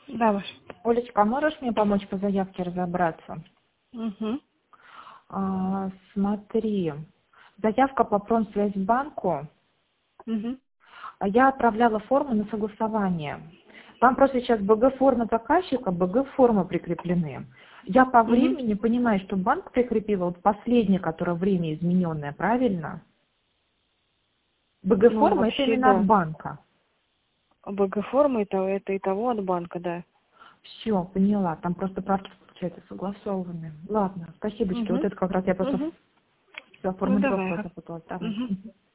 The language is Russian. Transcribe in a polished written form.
Да, ваш. Олечка, а можешь мне помочь по заявке разобраться? Угу. Смотри, заявка по промсвязьбанку, Угу. а я отправляла форму на согласование. Там просто сейчас БГ-форма заказчика, БГ-форма прикреплены. Я по Угу. времени понимаю, что банк прикрепила вот последнее, которое время измененное, правильно? Ну, БГ-форма это вообще, именно от да. банка. БГ-форма это и того от банка, да. Все, поняла. Там просто правки, получается, согласованы. Ладно, спасибо. Вот Угу. это как раз я просто Угу. все Ну, формулировку давай. запуталась. Давай. Угу.